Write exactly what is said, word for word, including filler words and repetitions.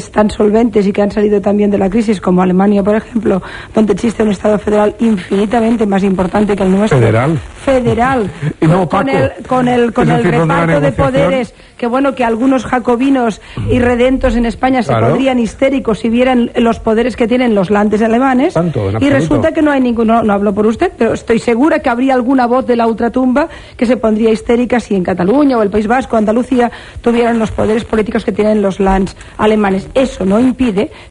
países tan solventes y que han salido también de la crisis, como Alemania, por ejemplo, donde existe un Estado federal infinitamente más importante que el nuestro. Federal. Federal. Y no con, el, con el, con el reparto de poderes, que bueno, que algunos jacobinos y redentos en España se Claro. pondrían histéricos si vieran los poderes que tienen los landes alemanes. Tanto, en y absoluto. resulta que no hay ninguno, no, no hablo por usted, pero estoy segura que habría alguna voz de la ultratumba que se pondría histérica si en Cataluña o el País Vasco, Andalucía, tuvieran los poderes políticos que tienen los lands alemanes. Eso no impide